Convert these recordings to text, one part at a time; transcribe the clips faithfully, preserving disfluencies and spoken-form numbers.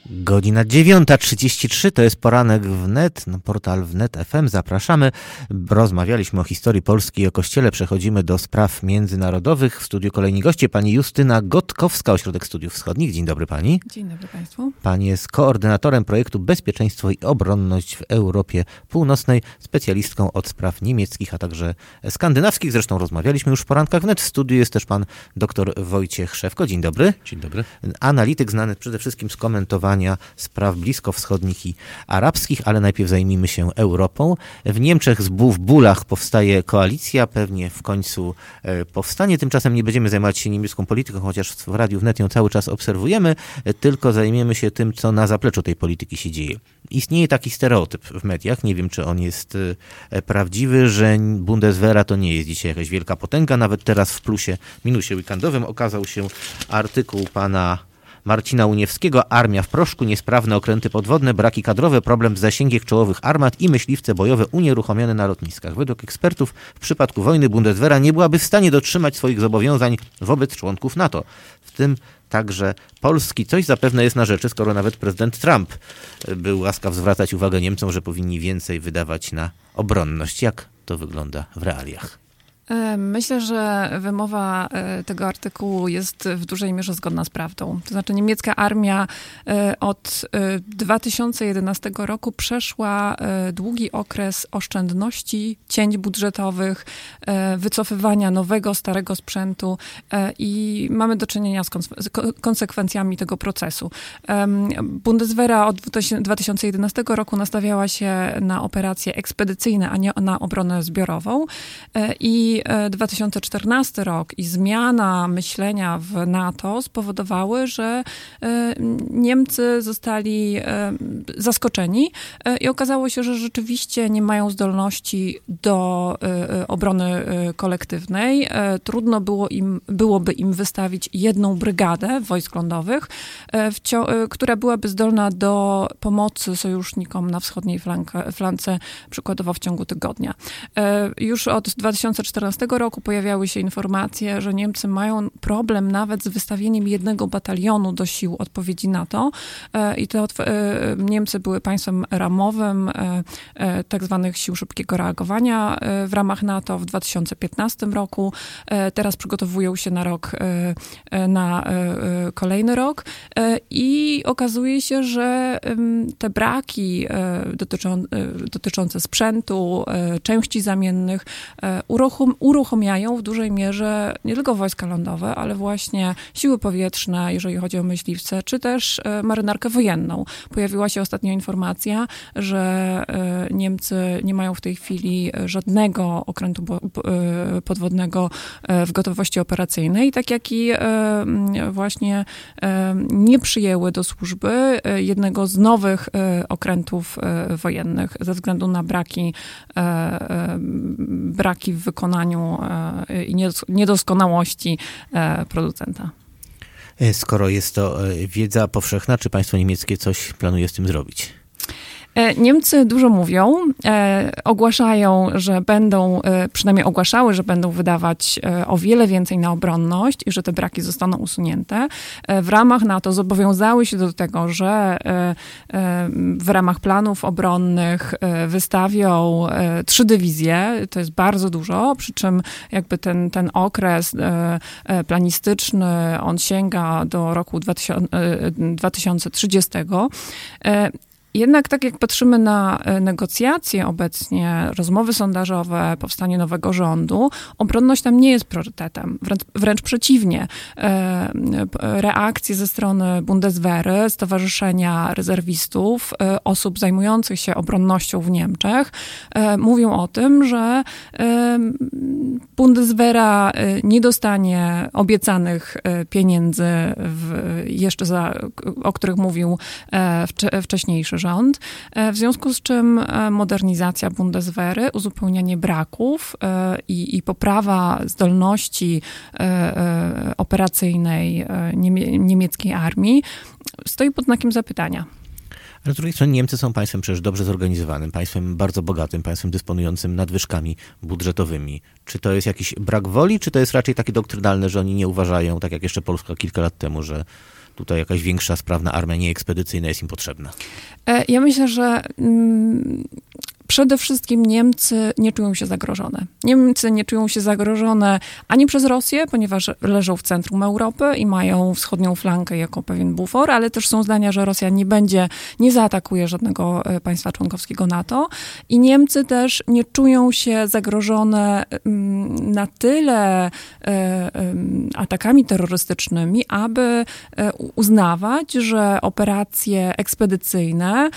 Godzina dziewiąta trzydzieści trzy, to jest poranek wnet, no, portal wnet kropka f m. Zapraszamy. Rozmawialiśmy o historii Polski i o Kościele. Przechodzimy do spraw międzynarodowych. W studiu kolejni goście. Pani Justyna Gotkowska, Ośrodek Studiów Wschodnich. Dzień dobry pani. Dzień dobry państwu. Pani jest koordynatorem projektu Bezpieczeństwo i Obronność w Europie Północnej, specjalistką od spraw niemieckich, a także skandynawskich. Zresztą rozmawialiśmy już w porankach wnet. W studiu jest też pan dr Wojciech Szewko. Dzień dobry. Dzień dobry. Analityk znany przede wszystkim z komentowania spraw bliskowschodnich i arabskich, ale najpierw zajmijmy się Europą. W Niemczech z w bólach powstaje koalicja, pewnie w końcu e, powstanie. Tymczasem nie będziemy zajmować się niemiecką polityką, chociaż w Radiu Wnet ją cały czas obserwujemy, e, tylko zajmiemy się tym, co na zapleczu tej polityki się dzieje. Istnieje taki stereotyp w mediach, nie wiem, czy on jest e, prawdziwy, że Bundeswehra to nie jest dzisiaj jakaś wielka potęga. Nawet teraz w plusie, minusie weekendowym okazał się artykuł pana Marcina Uniewskiego. Armia w proszku, niesprawne okręty podwodne, braki kadrowe, problem z zasięgiem czołowych armat i myśliwce bojowe unieruchomione na lotniskach. Według ekspertów w przypadku wojny Bundeswehra nie byłaby w stanie dotrzymać swoich zobowiązań wobec członków NATO. W tym także Polski. Coś zapewne jest na rzeczy, skoro nawet prezydent Trump był łaskaw zwracać uwagę Niemcom, że powinni więcej wydawać na obronność. Jak to wygląda w realiach? Myślę, że wymowa tego artykułu jest w dużej mierze zgodna z prawdą. To znaczy niemiecka armia od dwa tysiące jedenastego roku przeszła długi okres oszczędności, cięć budżetowych, wycofywania nowego, starego sprzętu i mamy do czynienia z konsekwencjami tego procesu. Bundeswehra od dwa tysiące jedenastego roku nastawiała się na operacje ekspedycyjne, a nie na obronę zbiorową i dwa tysiące czternasty rok i zmiana myślenia w NATO spowodowały, że Niemcy zostali zaskoczeni i okazało się, że rzeczywiście nie mają zdolności do obrony kolektywnej. Trudno było im, byłoby im wystawić jedną brygadę wojsk lądowych, która byłaby zdolna do pomocy sojusznikom na wschodniej flanka, flance, przykładowo w ciągu tygodnia. Już od dwa tysiące czternastego roku pojawiały się informacje, że Niemcy mają problem nawet z wystawieniem jednego batalionu do sił odpowiedzi NATO i te Niemcy były państwem ramowym tak zwanych sił szybkiego reagowania w ramach NATO w dwa tysiące piętnastym roku. Teraz przygotowują się na rok, na kolejny rok i okazuje się, że te braki dotyczą, dotyczące sprzętu, części zamiennych uruchom, uruchomiają w dużej mierze nie tylko wojska lądowe, ale właśnie siły powietrzne, jeżeli chodzi o myśliwce, czy też marynarkę wojenną. Pojawiła się ostatnio informacja, że Niemcy nie mają w tej chwili żadnego okrętu podwodnego w gotowości operacyjnej, tak jak i właśnie nie przyjęły do służby jednego z nowych okrętów wojennych ze względu na braki, braki w wykonaniu i niedoskonałości producenta. Skoro jest to wiedza powszechna, czy państwo niemieckie coś planuje z tym zrobić? Niemcy dużo mówią, e, ogłaszają, że będą, e, przynajmniej ogłaszały, że będą wydawać e, o wiele więcej na obronność i że te braki zostaną usunięte. E, w ramach NATO zobowiązały się do tego, że e, e, w ramach planów obronnych e, wystawią e, trzy dywizje. To jest bardzo dużo, przy czym jakby ten, ten okres e, e, planistyczny, on sięga do roku dwa tysiące trzydziestego. E, Jednak tak jak patrzymy na negocjacje obecnie, rozmowy sondażowe, powstanie nowego rządu, obronność tam nie jest priorytetem. Wręcz, wręcz przeciwnie. Reakcje ze strony Bundeswehry, Stowarzyszenia Rezerwistów, osób zajmujących się obronnością w Niemczech, mówią o tym, że Bundeswehra nie dostanie obiecanych pieniędzy w, jeszcze za, o których mówił wcześniejszy rząd, w związku z czym modernizacja Bundeswehry, uzupełnianie braków i, i poprawa zdolności operacyjnej niemieckiej armii stoi pod znakiem zapytania. Ale z drugiej strony Niemcy są państwem przecież dobrze zorganizowanym, państwem bardzo bogatym, państwem dysponującym nadwyżkami budżetowymi. Czy to jest jakiś brak woli, czy to jest raczej takie doktrynalne, że oni nie uważają, tak jak jeszcze Polska kilka lat temu, że tutaj jakaś większa, sprawna armia nieekspedycyjna jest im potrzebna? Ja myślę, że mm, przede wszystkim Niemcy nie czują się zagrożone. Niemcy nie czują się zagrożone ani przez Rosję, ponieważ leżą w centrum Europy i mają wschodnią flankę jako pewien bufor, ale też są zdania, że Rosja nie będzie, nie zaatakuje żadnego państwa członkowskiego NATO. I Niemcy też nie czują się zagrożone na tyle atakami terrorystycznymi, aby uznawać, że operacje ekspedycyjne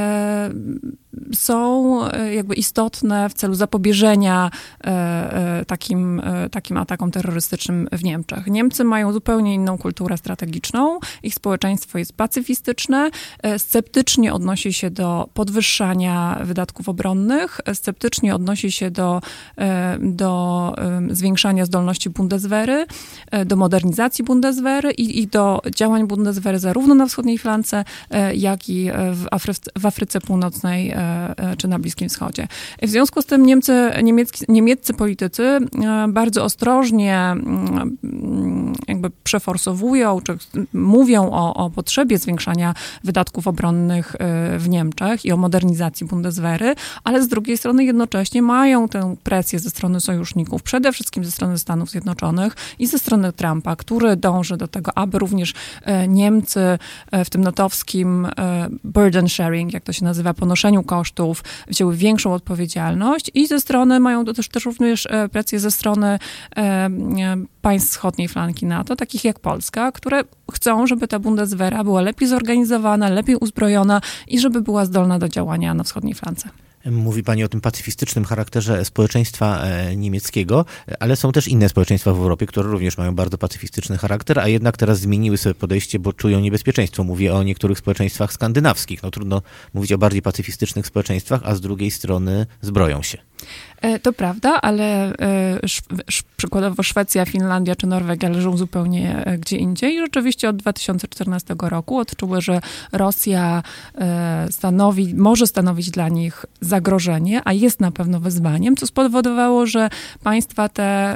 są jakby istotne w celu zapobieżenia takim, takim atakom terrorystycznym w Niemczech. Niemcy mają zupełnie inną kulturę strategiczną. Ich społeczeństwo jest pacyfistyczne, sceptycznie odnosi się do podwyższania wydatków obronnych, sceptycznie odnosi się do, do zwiększania zdolności Bundeswehry, do modernizacji Bundeswehry i, i do działań Bundeswehry zarówno na wschodniej flance, jak i w, Afryce, w Afryce Północnej czy na Bliskim Wschodzie. W związku z tym Niemcy, niemiecki, niemieccy politycy bardzo ostrożnie jakby przeforsowują, czy mówią o, o potrzebie zwiększania wydatków obronnych w Niemczech i o modernizacji Bundeswehry, ale z drugiej strony jednocześnie mają tę presję ze strony sojuszników, przede wszystkim ze strony Stanów Zjednoczonych i ze strony Trumpa, który dąży do tego, aby również Niemcy w tym natowskim burden sharing, jak to się nazywa, ponoszeniu kosztów, wzięły większą odpowiedzialność i ze strony, mają to też, też również presję ze strony e, państw wschodniej flanki NATO, takich jak Polska, które chcą, żeby ta Bundeswehra była lepiej zorganizowana, lepiej uzbrojona i żeby była zdolna do działania na wschodniej flance. Mówi pani o tym pacyfistycznym charakterze społeczeństwa niemieckiego, ale są też inne społeczeństwa w Europie, które również mają bardzo pacyfistyczny charakter, a jednak teraz zmieniły sobie podejście, bo czują niebezpieczeństwo. Mówię o niektórych społeczeństwach skandynawskich. No trudno mówić o bardziej pacyfistycznych społeczeństwach, a z drugiej strony zbroją się. To prawda, ale przykładowo Szwecja, Finlandia czy Norwegia leżą zupełnie gdzie indziej. I rzeczywiście od dwa tysiące czternastego roku odczuły, że Rosja stanowi, może stanowić dla nich zagrożenie, a jest na pewno wyzwaniem, co spowodowało, że państwa te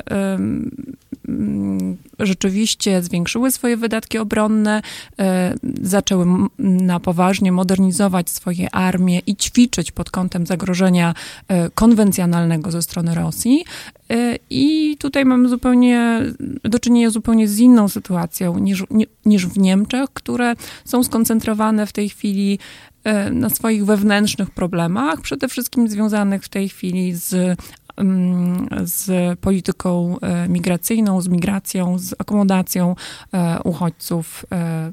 rzeczywiście zwiększyły swoje wydatki obronne, zaczęły na poważnie modernizować swoje armie i ćwiczyć pod kątem zagrożenia konwencjonalnego ze strony Rosji. I tutaj mamy zupełnie do czynienia zupełnie z inną sytuacją niż, niż w Niemczech, które są skoncentrowane w tej chwili na swoich wewnętrznych problemach, przede wszystkim związanych w tej chwili z z polityką migracyjną, z migracją, z akomodacją uchodźców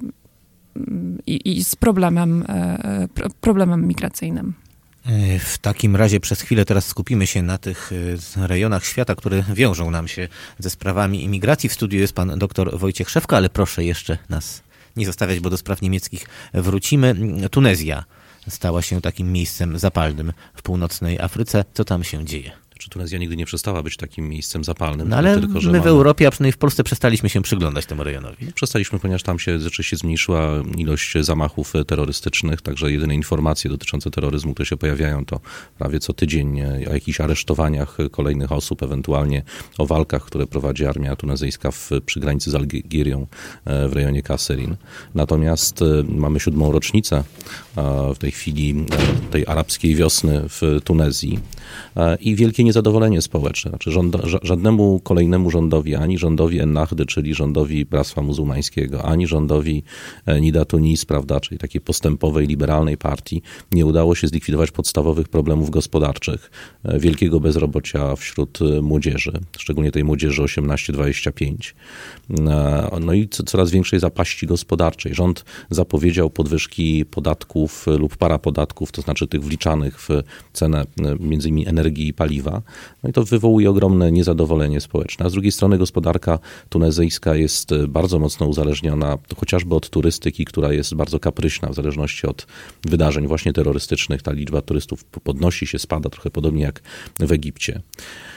i, i z problemem, problemem migracyjnym. W takim razie przez chwilę teraz skupimy się na tych rejonach świata, które wiążą nam się ze sprawami imigracji. W studiu jest pan dr Wojciech Szewka, ale proszę jeszcze nas nie zostawiać, bo do spraw niemieckich wrócimy. Tunezja stała się takim miejscem zapalnym w północnej Afryce. Co tam się dzieje? Czy Tunezja nigdy nie przestała być takim miejscem zapalnym? No ale tylko, że my w mamy... Europie, a przynajmniej w Polsce przestaliśmy się przyglądać temu rejonowi. Przestaliśmy, ponieważ tam się rzeczywiście zmniejszyła ilość zamachów terrorystycznych, także jedyne informacje dotyczące terroryzmu, które się pojawiają, to prawie co tydzień o jakichś aresztowaniach kolejnych osób, ewentualnie o walkach, które prowadzi armia tunezyjska w, przy granicy z Algierią w rejonie Kasserine. Natomiast mamy siódmą rocznicę w tej chwili tej arabskiej wiosny w Tunezji i wielkie niezadowolenie społeczne. Znaczy rząd, żadnemu kolejnemu rządowi, ani rządowi Ennahdy, czyli rządowi Bractwa Muzułmańskiego, ani rządowi Nida Tunis, prawda, czyli takiej postępowej, liberalnej partii, nie udało się zlikwidować podstawowych problemów gospodarczych, wielkiego bezrobocia wśród młodzieży, szczególnie tej młodzieży osiemnaście dwadzieścia pięć. No i coraz większej zapaści gospodarczej. Rząd zapowiedział podwyżki podatków lub parapodatków, to znaczy tych wliczanych w cenę między innymi energii i paliwa. No i to wywołuje ogromne niezadowolenie społeczne. A z drugiej strony gospodarka tunezyjska jest bardzo mocno uzależniona chociażby od turystyki, która jest bardzo kapryśna w zależności od wydarzeń właśnie terrorystycznych. Ta liczba turystów podnosi się, spada trochę podobnie jak w Egipcie.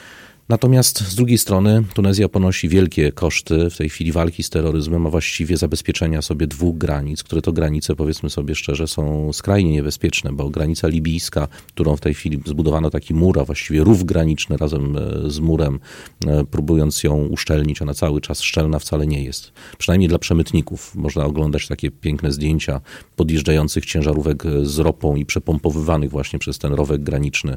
Natomiast z drugiej strony Tunezja ponosi wielkie koszty w tej chwili walki z terroryzmem, a właściwie zabezpieczenia sobie dwóch granic, które to granice, powiedzmy sobie szczerze, są skrajnie niebezpieczne, bo granica libijska, którą w tej chwili zbudowano taki mur, a właściwie rów graniczny razem z murem, próbując ją uszczelnić, ona cały czas szczelna wcale nie jest. Przynajmniej dla przemytników. Można oglądać takie piękne zdjęcia podjeżdżających ciężarówek z ropą i przepompowywanych właśnie przez ten rowek graniczny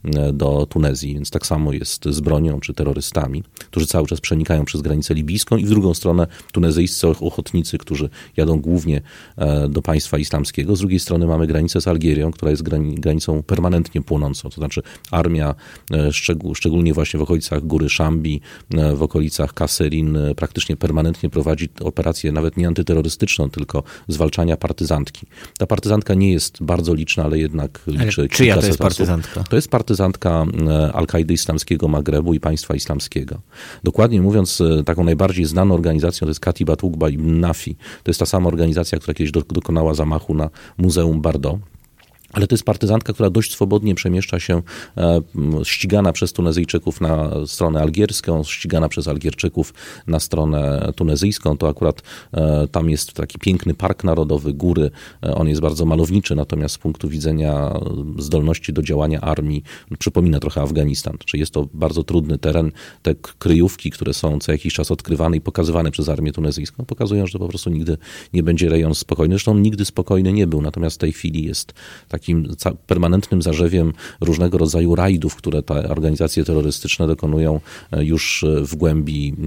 do Tunezji, więc tak samo jest z bronią czy terrorystami, którzy cały czas przenikają przez granicę libijską i w drugą stronę tunezyjscy ochotnicy, którzy jadą głównie do państwa islamskiego. Z drugiej strony mamy granicę z Algierią, która jest granicą permanentnie płonącą, to znaczy armia, szczególnie właśnie w okolicach Góry Szambi, w okolicach Kaserin, praktycznie permanentnie prowadzi operację nawet nie antyterrorystyczną, tylko zwalczania partyzantki. Ta partyzantka nie jest bardzo liczna, ale jednak liczy ale czyja to jest partyzantka? To jest partyzantka Al-Kaidy Islamskiego Magrebu i państwa islamskiego. Dokładnie mówiąc, taką najbardziej znaną organizacją to jest Katibat Uqba ibn Nafi. To jest ta sama organizacja, która kiedyś dokonała zamachu na Muzeum Bardo. Ale to jest partyzantka, która dość swobodnie przemieszcza się, e, ścigana przez Tunezyjczyków na stronę algierską, ścigana przez Algierczyków na stronę tunezyjską. To akurat e, tam jest taki piękny park narodowy, góry. E, on jest bardzo malowniczy, natomiast z punktu widzenia zdolności do działania armii przypomina trochę Afganistan. Czyli jest to bardzo trudny teren. Te kryjówki, które są co jakiś czas odkrywane i pokazywane przez armię tunezyjską, pokazują, że po prostu nigdy nie będzie rejon spokojny. Zresztą nigdy spokojny nie był, natomiast w tej chwili jest taki takim permanentnym zarzewiem różnego rodzaju rajdów, które te organizacje terrorystyczne dokonują już w głębi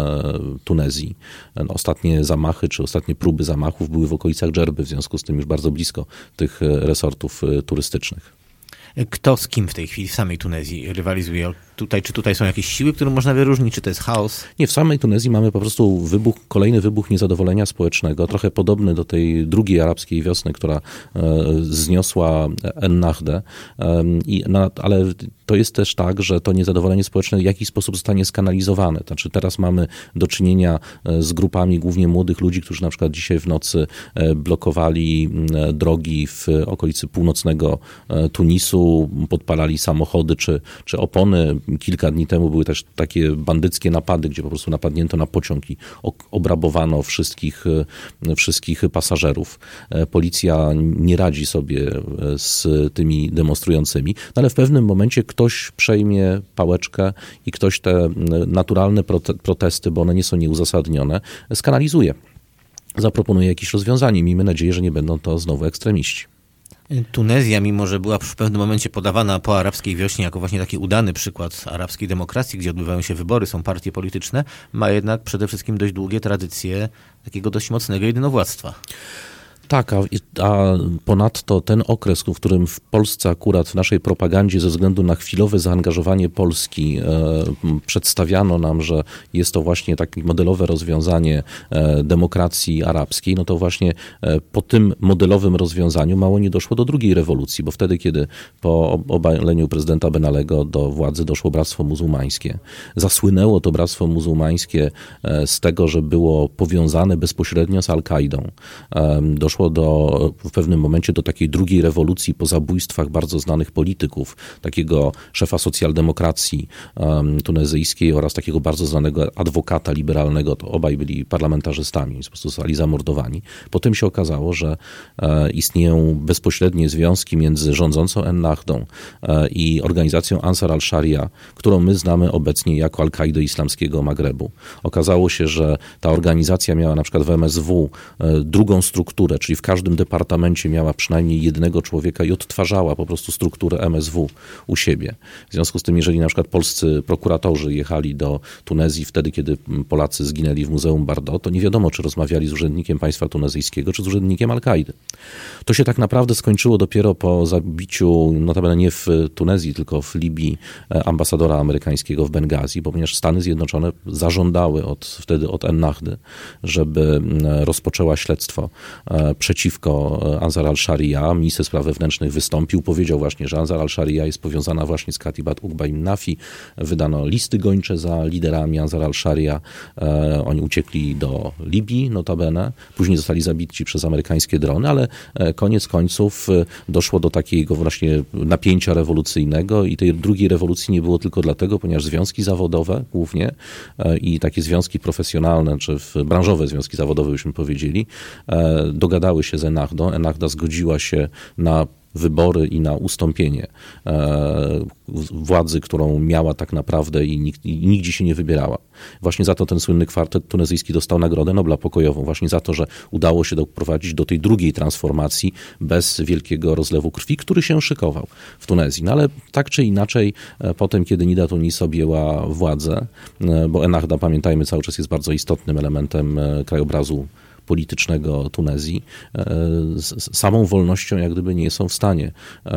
Tunezji. Ostatnie zamachy, czy ostatnie próby zamachów były w okolicach Dżerby, w związku z tym już bardzo blisko tych resortów turystycznych. Kto z kim w tej chwili w samej Tunezji rywalizuje? Tutaj, czy tutaj są jakieś siły, które można wyróżnić, czy to jest chaos? Nie, w samej Tunezji mamy po prostu wybuch, kolejny wybuch niezadowolenia społecznego, trochę podobny do tej drugiej arabskiej wiosny, która e, zniosła Ennahdę, e, i na, ale to jest też tak, że to niezadowolenie społeczne w jakiś sposób zostanie skanalizowane. Znaczy teraz mamy do czynienia z grupami głównie młodych ludzi, którzy na przykład dzisiaj w nocy blokowali drogi w okolicy północnego Tunisu, podpalali samochody czy, czy opony. Kilka dni temu były też takie bandyckie napady, gdzie po prostu napadnięto na pociąg i obrabowano wszystkich, wszystkich pasażerów. Policja nie radzi sobie z tymi demonstrującymi, no ale w pewnym momencie ktoś przejmie pałeczkę i ktoś te naturalne protesty, bo one nie są nieuzasadnione, skanalizuje. Zaproponuje jakieś rozwiązanie. Miejmy nadzieję, że nie będą to znowu ekstremiści. Tunezja, mimo że była w pewnym momencie podawana po arabskiej wiośnie jako właśnie taki udany przykład arabskiej demokracji, gdzie odbywają się wybory, są partie polityczne, ma jednak przede wszystkim dość długie tradycje takiego dość mocnego jedynowładztwa. Tak, a, a ponadto ten okres, w którym w Polsce akurat w naszej propagandzie ze względu na chwilowe zaangażowanie Polski e, przedstawiano nam, że jest to właśnie takie modelowe rozwiązanie e, demokracji arabskiej, no to właśnie e, po tym modelowym rozwiązaniu mało nie doszło do drugiej rewolucji, bo wtedy, kiedy po obaleniu prezydenta Ben Allego do władzy doszło Bractwo Muzułmańskie, zasłynęło to Bractwo Muzułmańskie e, z tego, że było powiązane bezpośrednio z Al-Kaidą. E, doszło do, w pewnym momencie do takiej drugiej rewolucji po zabójstwach bardzo znanych polityków, takiego szefa socjaldemokracji um, tunezyjskiej oraz takiego bardzo znanego adwokata liberalnego, to obaj byli parlamentarzystami, więc po prostu zostali zamordowani. Potem się okazało, że e, istnieją bezpośrednie związki między rządzącą Ennahdą e, i organizacją Ansar al-Sharia, którą my znamy obecnie jako Al-Kaidę Islamskiego Magrebu. Okazało się, że ta organizacja miała na przykład w M S W e, drugą strukturę, czyli w każdym departamencie miała przynajmniej jednego człowieka i odtwarzała po prostu strukturę M S W u siebie. W związku z tym, jeżeli na przykład polscy prokuratorzy jechali do Tunezji wtedy, kiedy Polacy zginęli w Muzeum Bardo, to nie wiadomo, czy rozmawiali z urzędnikiem państwa tunezyjskiego, czy z urzędnikiem Al-Kaidy. To się tak naprawdę skończyło dopiero po zabiciu, notabene nie w Tunezji, tylko w Libii, ambasadora amerykańskiego w Bengazji, ponieważ Stany Zjednoczone zażądały od, wtedy od Ennahdy, żeby rozpoczęła śledztwo przeciwko Ansar al-Sharia. Minister spraw wewnętrznych wystąpił, powiedział właśnie, że Ansar al-Sharia jest powiązana właśnie z Katibat Uqba ibn Nafi. Wydano listy gończe za liderami Ansar al-Sharia. Oni uciekli do Libii notabene. Później zostali zabici przez amerykańskie drony, ale koniec końców doszło do takiego właśnie napięcia rewolucyjnego i tej drugiej rewolucji nie było tylko dlatego, ponieważ związki zawodowe głównie i takie związki profesjonalne, czy branżowe związki zawodowe, byśmy powiedzieli, dogadały się z Ennahdą. Ennahda zgodziła się na wybory i na ustąpienie e, władzy, którą miała tak naprawdę i, nikt, i nigdzie się nie wybierała. Właśnie za to ten słynny kwartet tunezyjski dostał Nagrodę Nobla pokojową. Właśnie za to, że udało się doprowadzić do tej drugiej transformacji bez wielkiego rozlewu krwi, który się szykował w Tunezji. No ale tak czy inaczej, e, potem, kiedy Nida Tunis objęła władzę, e, bo Ennahda, pamiętajmy, cały czas jest bardzo istotnym elementem e, krajobrazu politycznego Tunezji, z samą wolnością jak gdyby nie są w stanie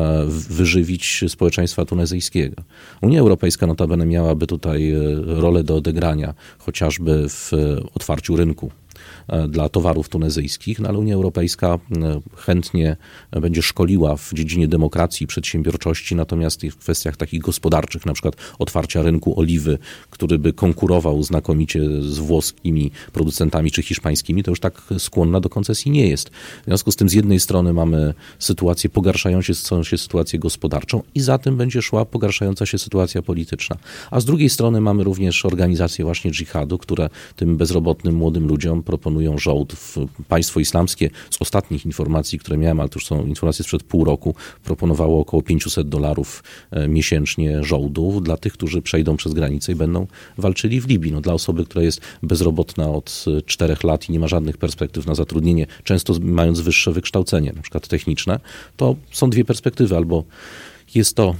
wyżywić społeczeństwa tunezyjskiego. Unia Europejska notabene miałaby tutaj rolę do odegrania, chociażby w otwarciu rynku dla towarów tunezyjskich, no ale Unia Europejska chętnie będzie szkoliła w dziedzinie demokracji i przedsiębiorczości, natomiast w kwestiach takich gospodarczych, na przykład otwarcia rynku oliwy, który by konkurował znakomicie z włoskimi producentami czy hiszpańskimi, to już tak skłonna do koncesji nie jest. W związku z tym z jednej strony mamy sytuację pogarszającą się sytuację gospodarczą i za tym będzie szła pogarszająca się sytuacja polityczna. A z drugiej strony mamy również organizacje właśnie dżihadu, które tym bezrobotnym młodym ludziom proponują żołd. Państwo islamskie z ostatnich informacji, które miałem, ale to już są informacje sprzed pół roku, proponowało około pięćset dolarów miesięcznie żołdów dla tych, którzy przejdą przez granicę i będą walczyli w Libii. No, dla osoby, która jest bezrobotna od czterech lat i nie ma żadnych perspektyw na zatrudnienie, często mając wyższe wykształcenie, na przykład techniczne, to są dwie perspektywy. Albo jest to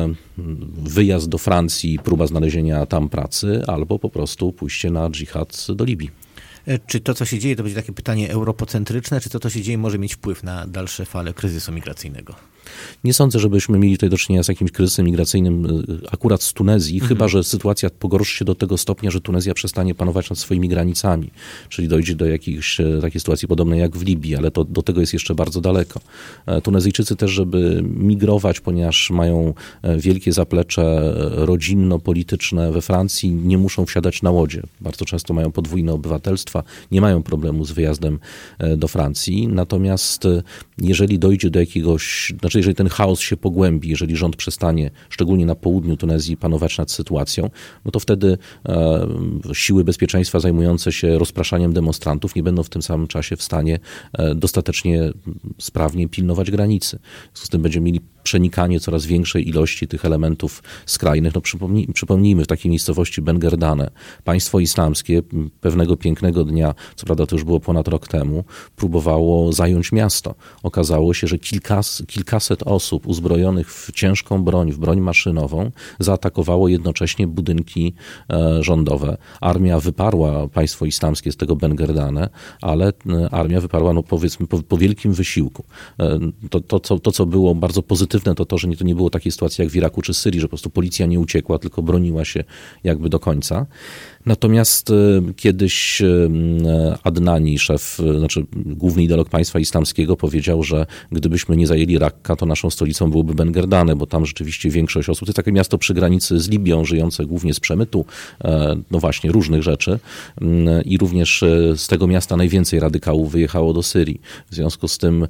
wyjazd do Francji, próba znalezienia tam pracy, albo po prostu pójście na dżihad do Libii. Czy to, co się dzieje, to będzie takie pytanie europocentryczne, czy to, co się dzieje, może mieć wpływ na dalsze fale kryzysu migracyjnego? Nie sądzę, żebyśmy mieli tutaj do czynienia z jakimś kryzysem migracyjnym akurat z Tunezji, mhm. chyba że sytuacja pogorszy się do tego stopnia, że Tunezja przestanie panować nad swoimi granicami, czyli dojdzie do jakiejś takiej sytuacji podobnej jak w Libii, ale to, do tego jest jeszcze bardzo daleko. Tunezyjczycy też, żeby migrować, ponieważ mają wielkie zaplecze rodzinno-polityczne we Francji, nie muszą wsiadać na łodzie. Bardzo często mają podwójne obywatelstwa, nie mają problemu z wyjazdem do Francji, natomiast jeżeli dojdzie do jakiegoś, znaczy jeżeli ten chaos się pogłębi, jeżeli rząd przestanie, szczególnie na południu Tunezji, panować nad sytuacją, no to wtedy e, siły bezpieczeństwa zajmujące się rozpraszaniem demonstrantów nie będą w tym samym czasie w stanie e, dostatecznie sprawnie pilnować granicy. W związku z tym będziemy mieli przenikanie coraz większej ilości tych elementów skrajnych. No przypomnij, przypomnijmy, w takiej miejscowości Bengerdane państwo islamskie pewnego pięknego dnia, co prawda to już było ponad rok temu, próbowało zająć miasto. Okazało się, że kilkas, kilkaset osób uzbrojonych w ciężką broń, w broń maszynową, zaatakowało jednocześnie budynki e, rządowe. Armia wyparła państwo islamskie z tego Bengerdane, ale e, armia wyparła, no powiedzmy, po, po wielkim wysiłku. E, to, to, co, to, co było bardzo pozytywne, to to, że nie, to nie było takiej sytuacji jak w Iraku czy Syrii, że po prostu policja nie uciekła, tylko broniła się jakby do końca. Natomiast kiedyś Adnani, szef, znaczy główny ideolog państwa islamskiego, powiedział, że gdybyśmy nie zajęli Rakka, to naszą stolicą byłoby Bengerdane, bo tam rzeczywiście większość osób, to jest takie miasto przy granicy z Libią, żyjące głównie z przemytu, no właśnie, różnych rzeczy i również z tego miasta najwięcej radykałów wyjechało do Syrii. W związku z tym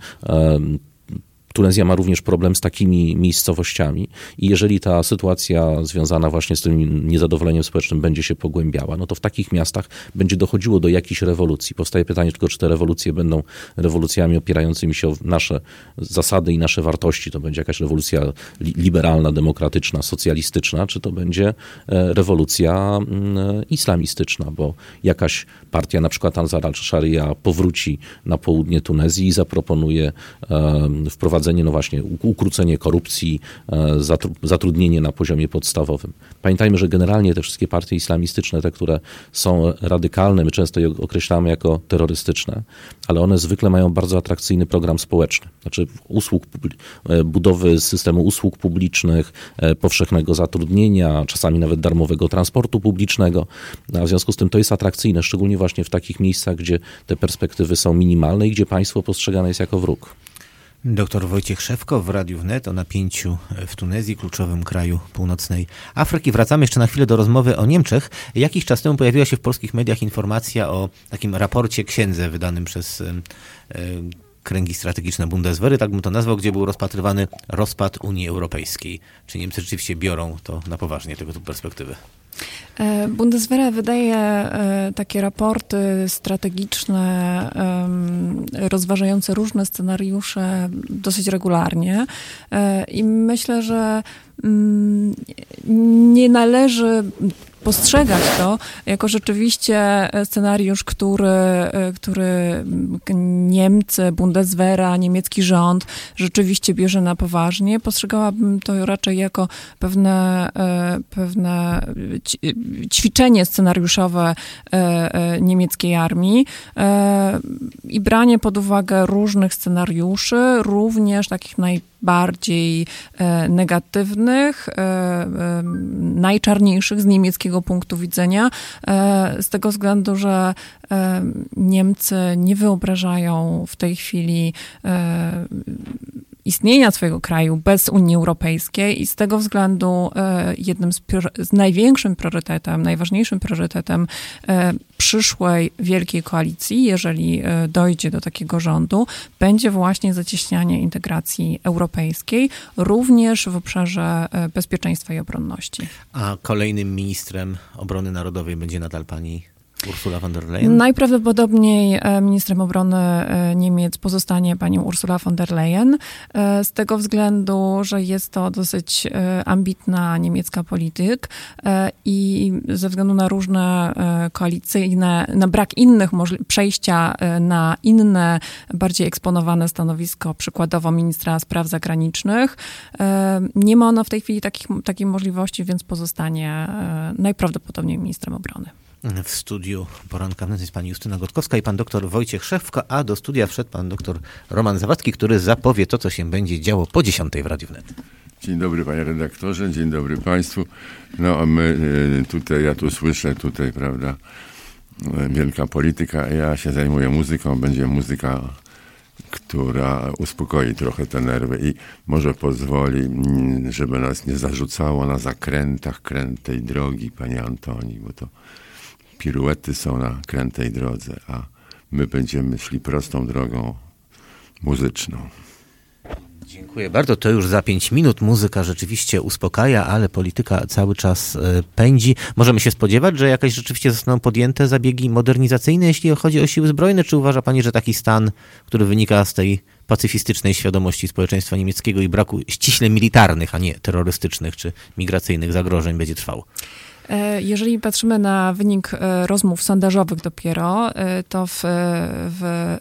Tunezja ma również problem z takimi miejscowościami i jeżeli ta sytuacja związana właśnie z tym niezadowoleniem społecznym będzie się pogłębiała, no to w takich miastach będzie dochodziło do jakichś rewolucji. Powstaje pytanie tylko, czy te rewolucje będą rewolucjami opierającymi się o nasze zasady i nasze wartości. To będzie jakaś rewolucja liberalna, demokratyczna, socjalistyczna, czy to będzie rewolucja islamistyczna, bo jakaś partia, na przykład Ansar al-Sharia, powróci na południe Tunezji i zaproponuje wprowadzenie wprowadzenie, no właśnie, ukrócenie korupcji, zatrudnienie na poziomie podstawowym. Pamiętajmy, że generalnie te wszystkie partie islamistyczne, te, które są radykalne, my często je określamy jako terrorystyczne, ale one zwykle mają bardzo atrakcyjny program społeczny. Znaczy usług, budowy systemu usług publicznych, powszechnego zatrudnienia, czasami nawet darmowego transportu publicznego. A w związku z tym to jest atrakcyjne, szczególnie właśnie w takich miejscach, gdzie te perspektywy są minimalne i gdzie państwo postrzegane jest jako wróg. Doktor Wojciech Szewko w Radiu Wnet o napięciu w Tunezji, kluczowym kraju północnej Afryki. Wracamy jeszcze na chwilę do rozmowy o Niemczech. Jakiś czas temu pojawiła się w polskich mediach informacja o takim raporcie księdze wydanym przez y, y, kręgi strategiczne Bundeswehry, tak bym to nazwał, gdzie był rozpatrywany rozpad Unii Europejskiej. Czy Niemcy rzeczywiście biorą to na poważnie, tego typu perspektywy? Bundeswehra wydaje takie raporty strategiczne, rozważające różne scenariusze dosyć regularnie i myślę, że nie należy postrzegać to jako rzeczywiście scenariusz, który, który Niemcy, Bundeswehra, niemiecki rząd rzeczywiście bierze na poważnie. Postrzegałabym to raczej jako pewne, pewne ćwiczenie scenariuszowe niemieckiej armii i branie pod uwagę różnych scenariuszy, również takich najbardziej negatywnych, najczarniejszych z niemieckiego punktu widzenia, z tego względu, że Niemcy nie wyobrażają w tej chwili istnienia swojego kraju bez Unii Europejskiej i z tego względu jednym z, z największym priorytetem, najważniejszym priorytetem przyszłej wielkiej koalicji, jeżeli dojdzie do takiego rządu, będzie właśnie zacieśnianie integracji europejskiej, również w obszarze bezpieczeństwa i obronności. A kolejnym ministrem obrony narodowej będzie nadal pani Ursula von der Leyen? Najprawdopodobniej ministrem obrony Niemiec pozostanie pani Ursula von der Leyen, z tego względu, że jest to dosyć ambitna niemiecka polityk i ze względu na różne koalicyjne, na brak innych możli- przejścia na inne, bardziej eksponowane stanowisko, przykładowo ministra spraw zagranicznych, nie ma ona w tej chwili takich, takiej możliwości, więc pozostanie najprawdopodobniej ministrem obrony. W studiu Poranka Wnet jest pani Justyna Gotkowska i pan doktor Wojciech Szewko, a do studia wszedł pan doktor Roman Zawadzki, który zapowie to, co się będzie działo po dziesiątej w Radiu Wnet. Dzień dobry panie redaktorze, dzień dobry państwu. No a my tutaj, ja tu słyszę tutaj, prawda, wielka polityka, ja się zajmuję muzyką, będzie muzyka, która uspokoi trochę te nerwy i może pozwoli, żeby nas nie zarzucało na zakrętach krętej drogi, panie Antoni, bo to piruety są na krętej drodze, a my będziemy szli prostą drogą muzyczną. Dziękuję bardzo. To już za pięć minut. Muzyka rzeczywiście uspokaja, ale polityka cały czas pędzi. Możemy się spodziewać, że jakieś rzeczywiście zostaną podjęte zabiegi modernizacyjne, jeśli chodzi o siły zbrojne? Czy uważa pani, że taki stan, który wynika z tej pacyfistycznej świadomości społeczeństwa niemieckiego i braku ściśle militarnych, a nie terrorystycznych czy migracyjnych zagrożeń będzie trwał? Jeżeli patrzymy na wynik rozmów sondażowych dopiero, to w, w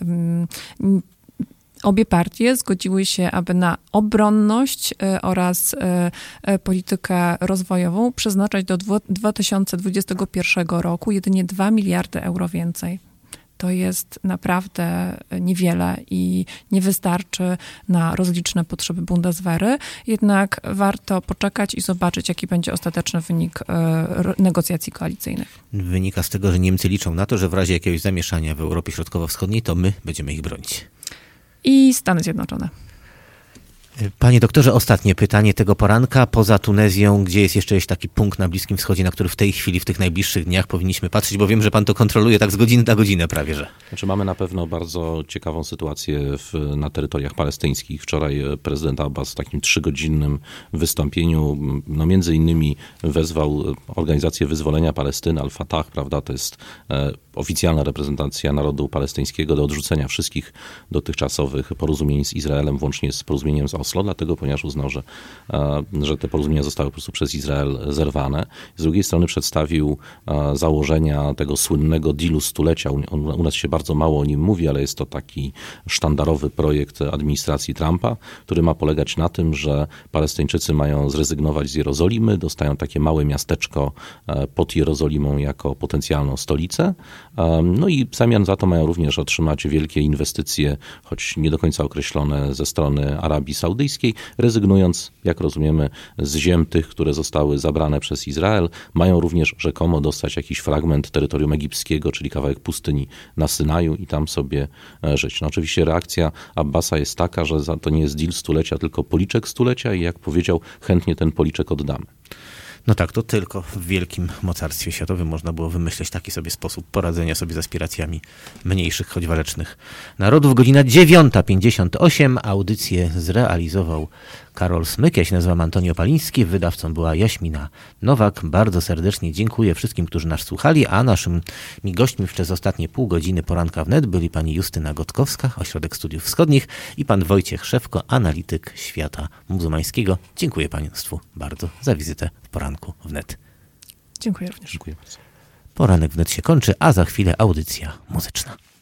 obie partie zgodziły się, aby na obronność oraz politykę rozwojową przeznaczać do dwa tysiące dwudziestego pierwszego roku jedynie dwa miliardy euro więcej. To jest naprawdę niewiele i nie wystarczy na rozliczne potrzeby Bundeswehry, jednak warto poczekać i zobaczyć, jaki będzie ostateczny wynik negocjacji koalicyjnych. Wynika z tego, że Niemcy liczą na to, że w razie jakiegoś zamieszania w Europie Środkowo-Wschodniej, to my będziemy ich bronić. I Stany Zjednoczone. Panie doktorze, ostatnie pytanie tego poranka. Poza Tunezją, gdzie jest jeszcze taki punkt na Bliskim Wschodzie, na który w tej chwili, w tych najbliższych dniach powinniśmy patrzeć, bo wiem, że pan to kontroluje tak z godziny na godzinę prawie, że. Znaczy mamy na pewno bardzo ciekawą sytuację w, na terytoriach palestyńskich. Wczoraj prezydent Abbas w takim trzygodzinnym wystąpieniu, no między innymi wezwał Organizację Wyzwolenia Palestyny, Al-Fatah, prawda, to jest e, oficjalna reprezentacja narodu palestyńskiego, do odrzucenia wszystkich dotychczasowych porozumień z Izraelem, włącznie z porozumieniem z Oslo. Oslo, dlatego ponieważ uznał, że, że te porozumienia zostały po prostu przez Izrael zerwane. Z drugiej strony przedstawił założenia tego słynnego dealu stulecia. U nas się bardzo mało o nim mówi, ale jest to taki sztandarowy projekt administracji Trumpa, który ma polegać na tym, że Palestyńczycy mają zrezygnować z Jerozolimy, dostają takie małe miasteczko pod Jerozolimą jako potencjalną stolicę. No i w zamian za to mają również otrzymać wielkie inwestycje, choć nie do końca określone ze strony Arabii Saudyjskiej, rezygnując, jak rozumiemy, z ziem tych, które zostały zabrane przez Izrael. Mają również rzekomo dostać jakiś fragment terytorium egipskiego, czyli kawałek pustyni na Synaju i tam sobie żyć. No oczywiście reakcja Abbasa jest taka, że to nie jest deal stulecia, tylko policzek stulecia i jak powiedział, chętnie ten policzek oddamy. No tak, to tylko w wielkim mocarstwie światowym można było wymyśleć taki sobie sposób poradzenia sobie z aspiracjami mniejszych, choć walecznych narodów. Godzina dziewiąta pięćdziesiąt osiem. Audycję zrealizował Karol Smyk. Ja się nazywam Antonio Paliński. Wydawcą była Jaśmina Nowak. Bardzo serdecznie dziękuję wszystkim, którzy nas słuchali, a naszymi gośćmi przez ostatnie pół godziny poranka wnet byli pani Justyna Gotkowska, Ośrodek Studiów Wschodnich i pan Wojciech Szewko, analityk świata muzułmańskiego. Dziękuję państwu bardzo za wizytę w poranku wnet. Dziękuję również. Dziękuję bardzo. Poranek wnet się kończy, a za chwilę audycja muzyczna.